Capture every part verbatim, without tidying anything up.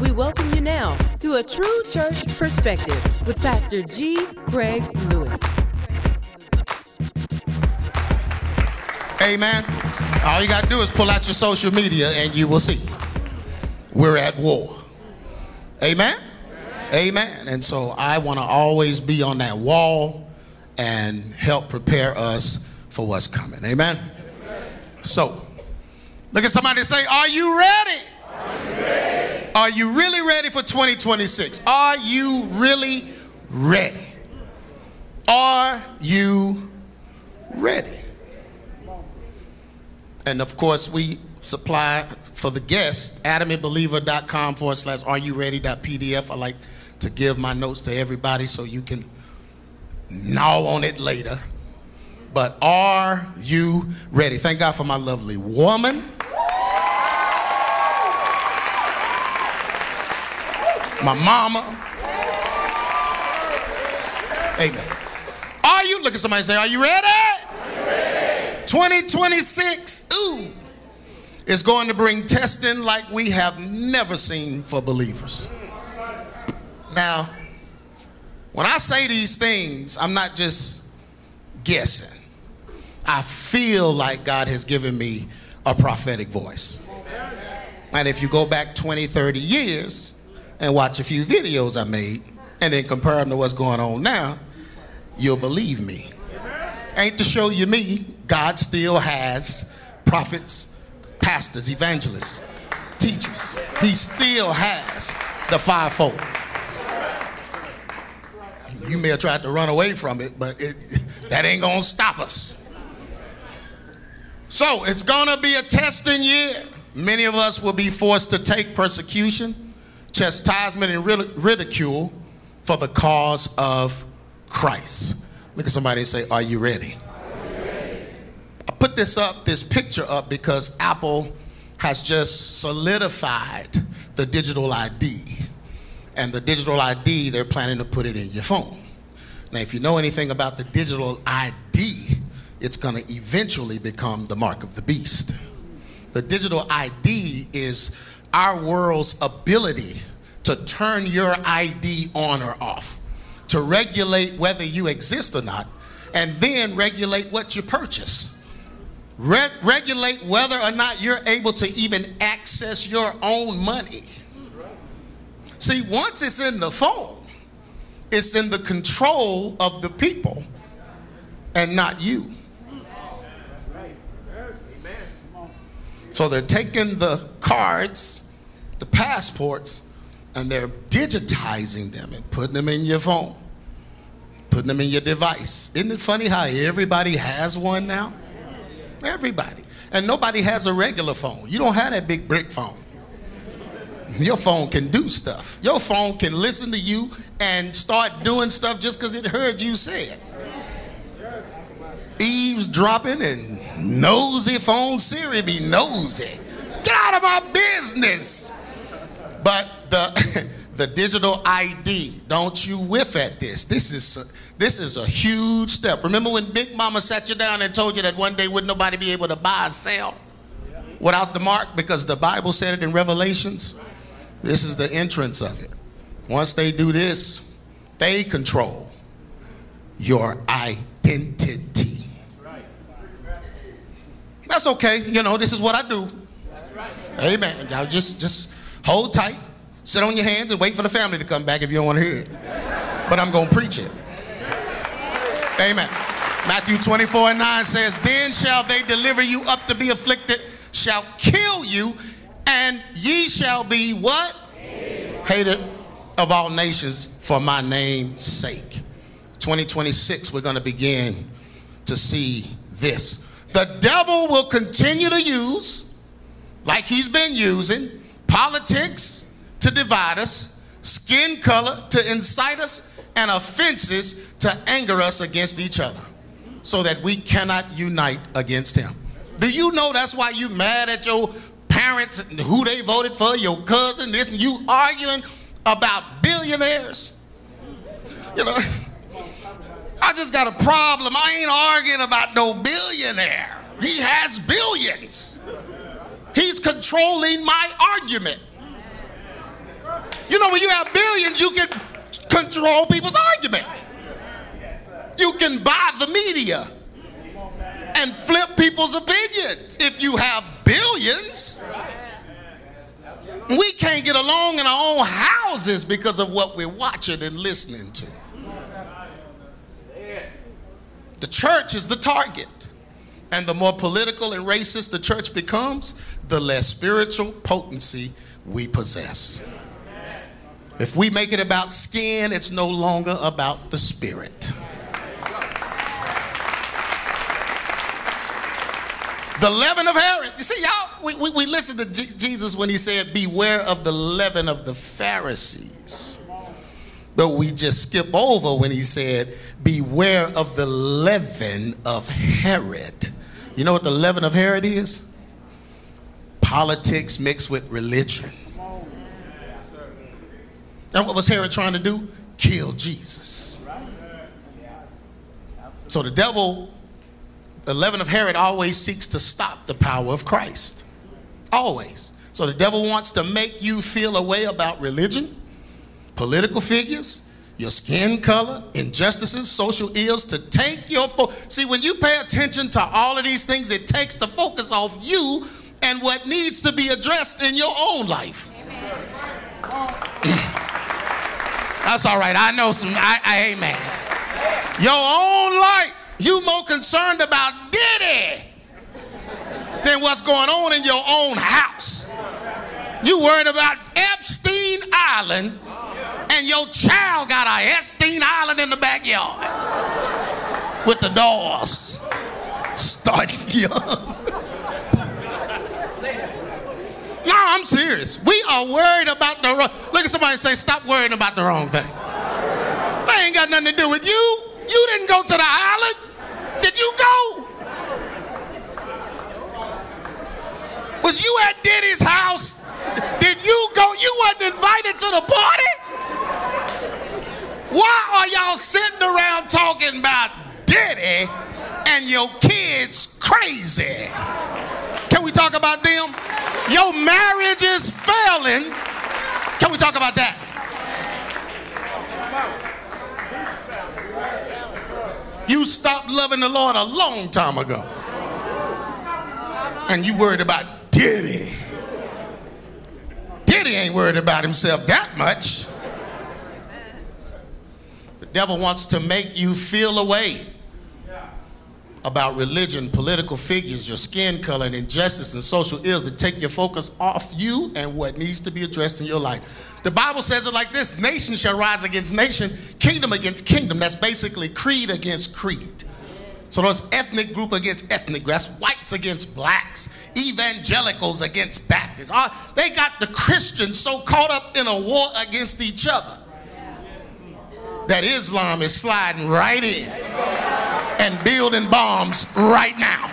We welcome you now to A True Church Perspective with Pastor G. Craig Lewis. Amen. All you got to do is pull out your social media and you will see we're at war. Amen. Amen. And so I want to always be on that wall and help prepare us for what's coming. Amen. So look at somebody and say, are you ready? Are you ready? Are you really ready for twenty twenty-six? Are you really ready? Are you ready? And of course, we supply for the guests, adamandbeliever.com forward slash are you ready.pdf. I like to give my notes to everybody so you can gnaw on it later. But are you ready? Thank God for my lovely woman. My mama. Amen. Are you, look at somebody and say, are you ready? Are you ready? twenty twenty-six, ooh, is going to bring testing like we have never seen for believers. Now, when I say these things, I'm not just guessing. I feel like God has given me a prophetic voice. And if you go back twenty, thirty years and watch a few videos I made and then compare them to what's going on now, you'll believe me. Ain't to show you me, God still has prophets, pastors, evangelists, teachers. He still has the fivefold. You may have tried to run away from it, but it, that ain't gonna stop us. So it's gonna be a testing year. Many of us will be forced to take persecution, chastisement, and ridicule for the cause of Christ. Look at somebody and say, are you ready? Are you ready? I put this up, this picture up, because Apple has just solidified the digital I D. And the digital I D, they're planning to put it in your phone. Now, if you know anything about the digital I D, it's going to eventually become the mark of the beast. The digital I D is our world's ability to turn your I D on or off, to regulate whether you exist or not, and then regulate what you purchase. Re- regulate whether or not you're able to even access your own money. See, once it's in the phone, it's in the control of the people and not you. So they're taking the cards, the passports, and they're digitizing them and putting them in your phone, putting them in your device. Isn't it funny how everybody has one now? Everybody. And nobody has a regular phone. You don't have that big brick phone. Your phone can do stuff. Your phone can listen to you and start doing stuff just because it heard you say it. Eavesdropping and nosy phone. Siri be nosy. Get out of my business. But the the digital I D, don't you whiff at this. This is a, this is a huge step. Remember when Big Mama sat you down and told you that one day would nobody be able to buy or sell without the mark, because the Bible said it in Revelations? This is the entrance of it. Once they do this, they control your identity. That's okay. You know, this is what I do. Amen. Y'all just, just hold tight, sit on your hands, and wait for the family to come back if you don't want to hear it. But I'm going to preach it. Amen. Matthew twenty-four and nine says, then shall they deliver you up to be afflicted, shall kill you, and ye shall be what? Hated of all nations for my name's sake. twenty twenty-six, we're going to begin to see this. The devil will continue to use, like he's been using, politics to divide us, skin color to incite us, and offenses to anger us against each other, so that we cannot unite against him. Do you know that's why you mad at your parents, who they voted for, your cousin, this, and you arguing about billionaires? You know, I just got a problem. I ain't arguing about no billionaire. He has billions. He's controlling my argument. know, when you have billions, you can control people's argument. You can buy the media and flip people's opinions. If you have billions, we can't get along in our own houses because of what we're watching and listening to. The church is the target. And the more political and racist the church becomes, the less spiritual potency we possess. If we make it about skin, it's no longer about the spirit. The leaven of Herod. You see, y'all, we, we, we listen to G- Jesus when he said, beware of the leaven of the Pharisees. But we just skip over when he said, beware of the leaven of Herod. You know what the leaven of Herod is? Politics mixed with religion. And what was Herod trying to do? Kill Jesus. So the devil, the leaven of Herod, always seeks to stop the power of Christ. Always. So the devil wants to make you feel a way about religion, political figures, your skin color, injustices, social ills, to take your focus. See, when you pay attention to all of these things, it takes the focus off you and what needs to be addressed in your own life. That's all right. I know some, I, I, amen. Your own life. You more concerned about Diddy than what's going on in your own house. You worried about Epstein Island, and your child got a Epstein Island in the backyard with the doors starting young. No, I'm serious. We are worried about the wrong. Look at somebody and say, stop worrying about the wrong thing. That ain't got nothing to do with you. You didn't go to the island. Did you go? Was you at Diddy's house? Did you go? You wasn't invited to the party? Why are y'all sitting around talking about Diddy and your kids crazy? Can we talk about them? Your marriage is failing. Can we talk about that? You stopped loving the Lord a long time ago. And you worried about Diddy. Diddy ain't worried about himself that much. The devil wants to make you feel a way about religion, political figures, your skin color, and injustice and social ills, to take your focus off you and what needs to be addressed in your life. The Bible says it like this: nation shall rise against nation, kingdom against kingdom. That's basically creed against creed. So there's ethnic group against ethnic group. That's whites against blacks, evangelicals against Baptists. They got the Christians so caught up in a war against each other that Islam is sliding right in and building bombs right now.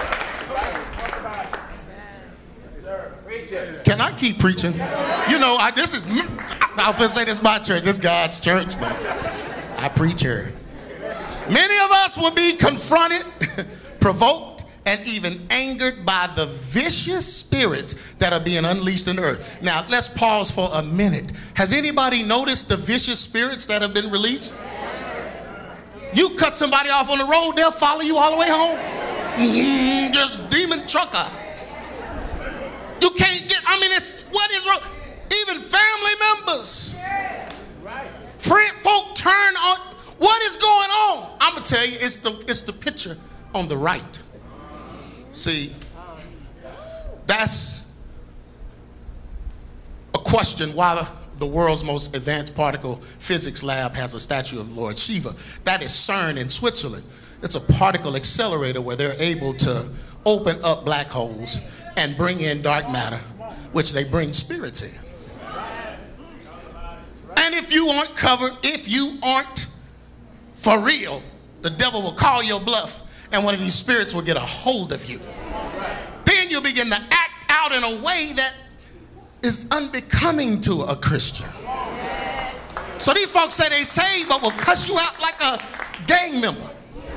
Can I keep preaching? You know, I, this is, I was going to say this is my church, this is God's church, but I preach here. Many of us will be confronted, provoked, and even angered by the vicious spirits that are being unleashed in the earth. Now, let's pause for a minute. Has anybody noticed the vicious spirits that have been released? You cut somebody off on the road, they'll follow you all the way home. Mm-hmm, just demon trucker. You can't get, I mean, it's, what is wrong? Even family members. Friend, folk turn on. What is going on? I'm going to tell you, it's the, it's the picture on the right. See, that's a question why the, the world's most advanced particle physics lab has a statue of Lord Shiva. That is CERN in Switzerland. It's a particle accelerator where they're able to open up black holes and bring in dark matter, which they bring spirits in. And if you aren't covered, if you aren't for real, the devil will call your bluff, and one of these spirits will get a hold of you. Then you'll begin to act out in a way that is unbecoming to a Christian. So these folks say they saved, but will cuss you out like a gang member.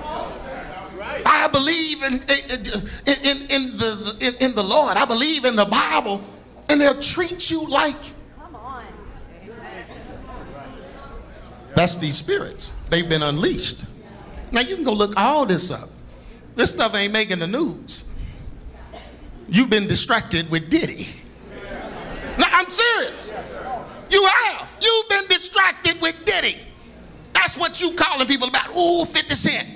I believe in, in, in, in, the, in, in the Lord. I believe in the Bible. And they'll treat you like That's these spirits. They've been unleashed. Now you can go look all this up. This stuff ain't making the news. You've been distracted with Diddy. No, I'm serious. You have. You've been distracted with Diddy. That's what you calling people about. Ooh, fifty cent.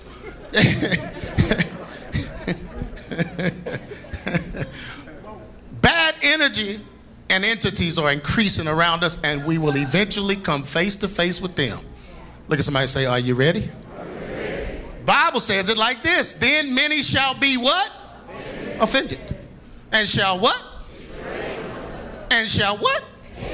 Bad energy and entities are increasing around us, and we will eventually come face to face with them. Look at somebody and say, are you ready? ready? Bible says it like this. Then many shall be what? Offended. Offended. And shall what? And shall what?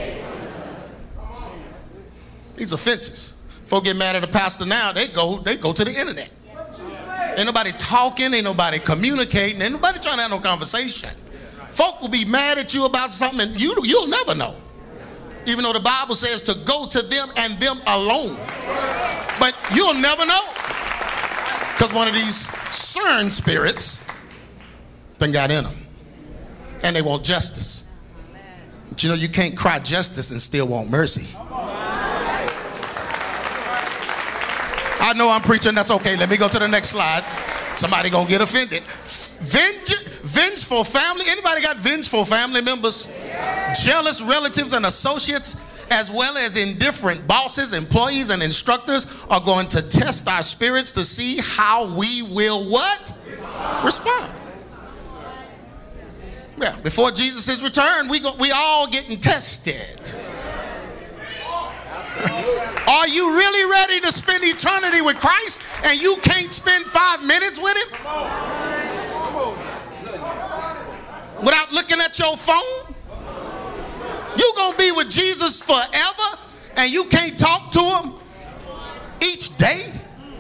These offenses. Folk get mad at the pastor now, they go, they go to the internet. Ain't nobody talking, ain't nobody communicating, ain't nobody trying to have no conversation. Folk will be mad at you about something and you, you'll never know. Even though the Bible says to go to them and them alone. But you'll never know. Because one of these CERN spirits done got in them. And they want justice. But you know, you can't cry justice and still want mercy. I know I'm preaching, that's okay. Let me go to the next slide. Somebody gonna get offended. Venge- vengeful family. Anybody got vengeful family members? Yeah. Jealous relatives and associates, as well as indifferent bosses, employees, and instructors are going to test our spirits to see how we will what? Respond. Respond. Yeah, before Jesus' return, we go, we all getting tested. Are you really ready to spend eternity with Christ and you can't spend five minutes with him? Without looking at your phone? You gonna be with Jesus forever and you can't talk to him each day?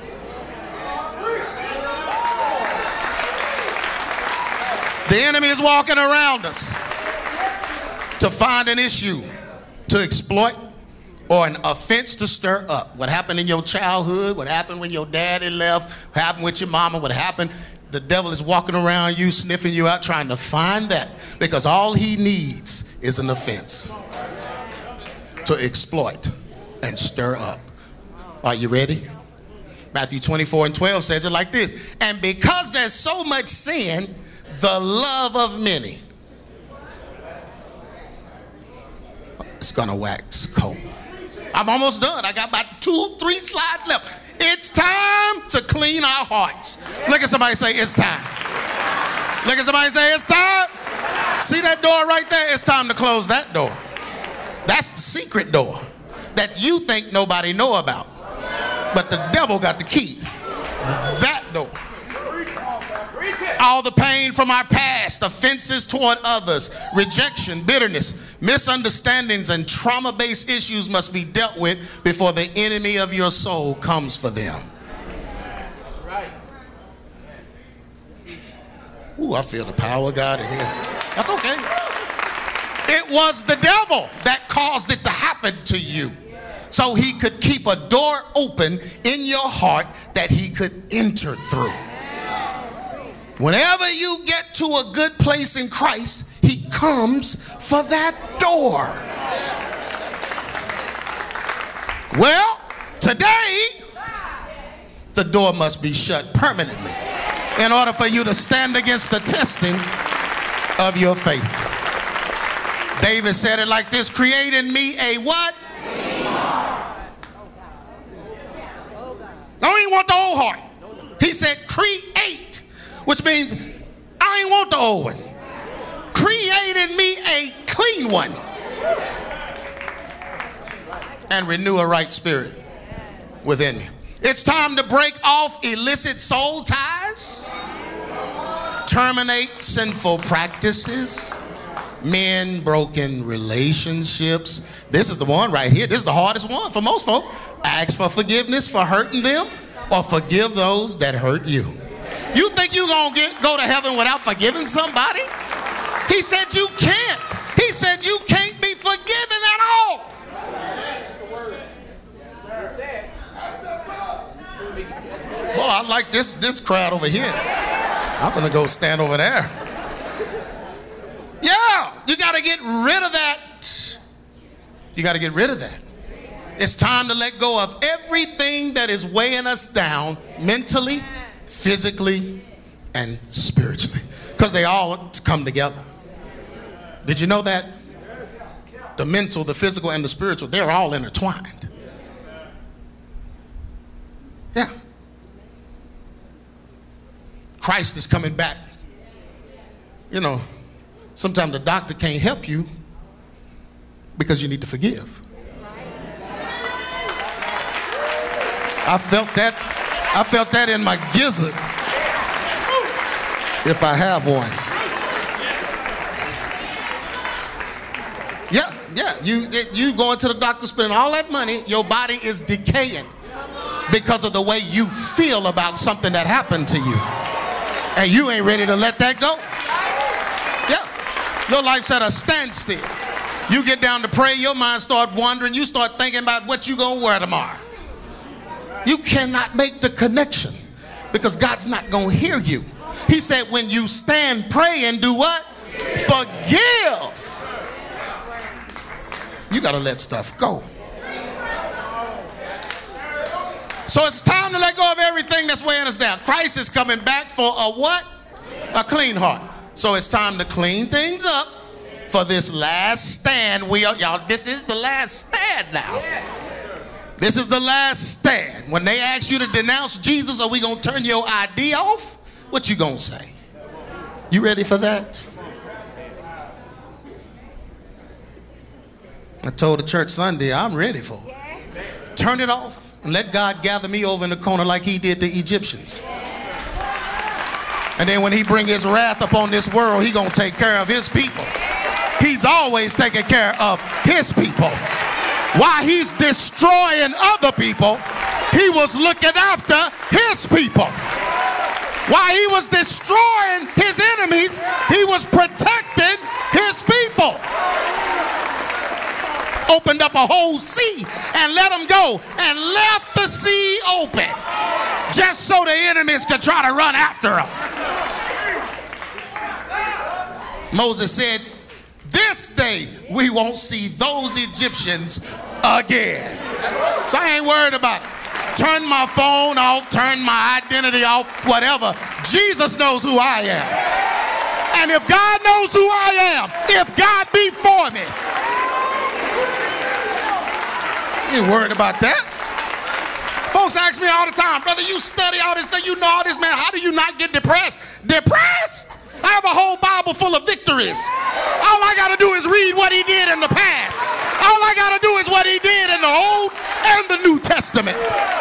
The enemy is walking around us to find an issue to exploit or an offense to stir up. What happened in your childhood, what happened when your daddy left, what happened with your mama, what happened. The devil is walking around you, sniffing you out, trying to find that, because all he needs is an offense to exploit and stir up. Are you ready? Matthew twenty-four and twelve says it like this. And because there's so much sin, the love of many is gonna wax cold. I'm almost done. I got about two, three slides left. It's time to clean our hearts. Look at somebody say, it's time. Look at somebody say, it's time. See that door right there? It's time to close that door. That's the secret door that you think nobody know about. But the devil got the key. That door. All the pain from our past, offenses toward others, rejection, bitterness, misunderstandings, and trauma-based issues must be dealt with before the enemy of your soul comes for them. Ooh, I feel the power of God in here. That's okay. It was the devil that caused it to happen to you, so he could keep a door open in your heart that he could enter through. Whenever you get to a good place in Christ, he comes for that door. Well, today, the door must be shut permanently in order for you to stand against the testing of your faith. David said it like this, create in me a what? I ain't want the old heart. He said create. Which means I ain't want the old one. Create in me a clean one. And renew a right spirit within me. It's time to break off illicit soul ties. Terminate sinful practices. Men, broken relationships. This is the one right here. This is the hardest one for most folk. Ask for forgiveness for hurting them, or forgive those that hurt you. You think you're going to get go to heaven without forgiving somebody? He said you can't. He said you can't be forgiven at all. Boy, I like this, this crowd over here. I'm going to go stand over there. Yeah, you got to get rid of that. You got to get rid of that. It's time to let go of everything that is weighing us down mentally, physically, and spiritually. Because they all come together. Did you know that? The mental, the physical, and the spiritual, they're all intertwined. Yeah. Christ is coming back. You know, sometimes the doctor can't help you because you need to forgive. I felt that. I felt that in my gizzard. If I have one. Yeah, yeah. You you going to the doctor spending all that money, your body is decaying because of the way you feel about something that happened to you. And you ain't ready to let that go. Yeah. Your life's at a standstill. You get down to pray, your mind start wandering, you start thinking about what you gonna wear tomorrow. You cannot make the connection because God's not going to hear you. He said when you stand, pray, and do what? Forgive. You got to let stuff go. So it's time to let go of everything that's weighing us down. Christ is coming back for a what? A clean heart. So it's time to clean things up for this last stand. We are, y'all, this is the last stand now. This is the last stand. When they ask you to denounce Jesus, are we going to turn your I D off? What you going to say? You ready for that? I told the church Sunday, I'm ready for it. Turn it off and let God gather me over in the corner like he did the Egyptians. And then when he bring his wrath upon this world, he going to take care of his people. He's always taking care of his people. While he's destroying other people, he was looking after his people. While he was destroying his enemies, he was protecting his people. Opened up a whole sea and let them go and left the sea open just so the enemies could try to run after them. Moses said, this day we won't see those Egyptians again. So I ain't worried about it. Turn my phone off, turn my identity off, whatever. Jesus knows who I am. And if God knows who I am, if God be for me, you ain't worried about that. Folks ask me all the time, brother, you study all this stuff, you know all this, man, how do you not get depressed? Depressed? I have a whole Bible full of victories. All I got to do is read what he did in the past. All I got to do is what he did in the Old and the New Testament.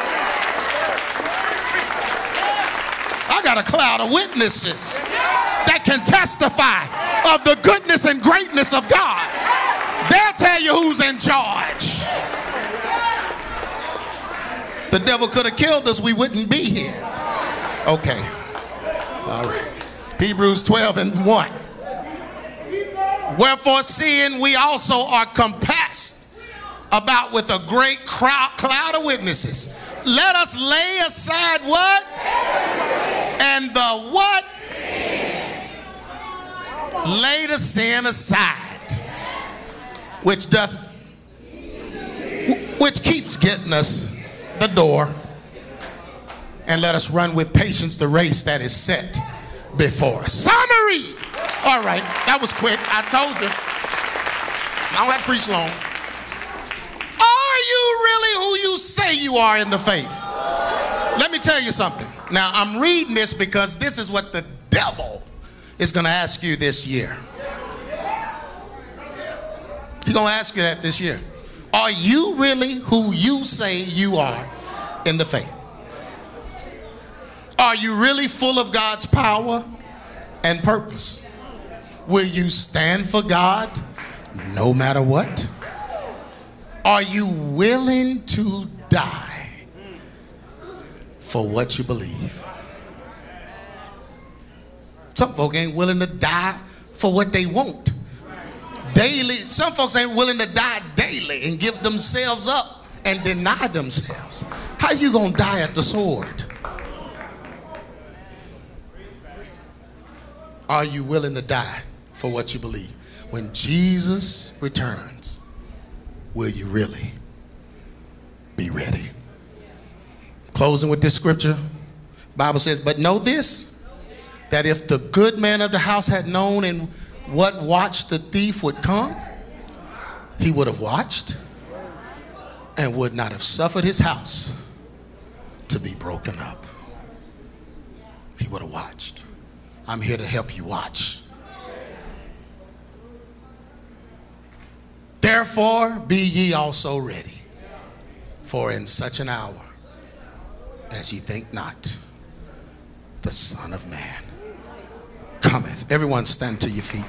I got a cloud of witnesses that can testify of the goodness and greatness of God. They'll tell you who's in charge. The devil could have killed us, we wouldn't be here. Okay. All right. Hebrews twelve and one. Wherefore, seeing we also are compassed about with a great crowd, cloud of witnesses, let us lay aside what? And the what? Lay the sin aside, which doth, which keeps getting us the door, and let us run with patience the race that is set before us. Summary. All right, that was quick. I told you. I don't have to preach long. Are you really who you say you are in the faith? Let me tell you something. Now, I'm reading this because this is what the devil is going to ask you this year. He's going to ask you that this year. Are you really who you say you are in the faith? Are you really full of God's power and purpose? Will you stand for God no matter what? Are you willing to die for what you believe? Some folk ain't willing to die for what they want. Daily, some folks ain't willing to die daily and give themselves up and deny themselves. How you gonna die at the sword? Are you willing to die for what you believe? When Jesus returns, will you really? be ready. Closing with this scripture, Bible says, but know this, that if the good man of the house had known in what watch the thief would come, he would have watched and would not have suffered his house to be broken up. He would have watched. I'm here to help you watch. Therefore, be ye also ready, for in such an hour as ye think not, the Son of Man cometh. Everyone stand to your feet.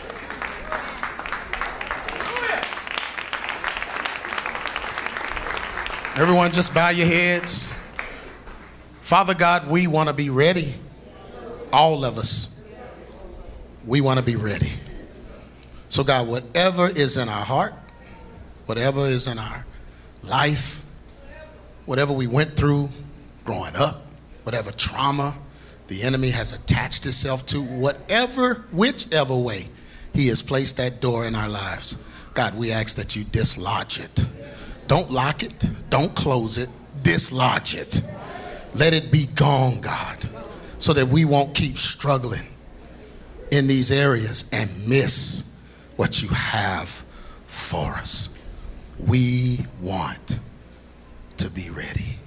Everyone just bow your heads. Father God, we want to be ready. All of us. We want to be ready. So God, whatever is in our heart, whatever is in our life, whatever we went through growing up, whatever trauma the enemy has attached itself to, whatever, whichever way he has placed that door in our lives, God, we ask that you dislodge it. Don't lock it. Don't close it. Dislodge it. Let it be gone, God, so that we won't keep struggling in these areas and miss what you have for us. We want to be ready.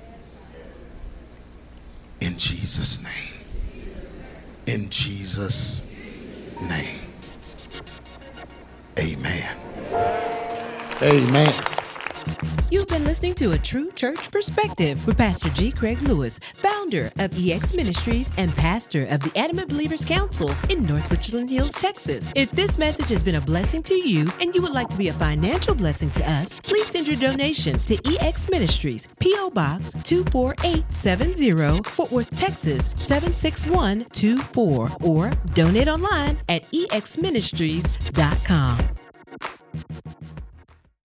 In Jesus' name. In Jesus' name. Amen. Amen. You've been listening to A True Church Perspective with Pastor G. Craig Lewis, founder of E X Ministries and pastor of the Adamant Believers Council in North Richland Hills, Texas. If this message has been a blessing to you and you would like to be a financial blessing to us, please send your donation to E X Ministries, P O Box two four eight seven zero, Fort Worth, Texas seven six one two four, or donate online at e x ministries dot com.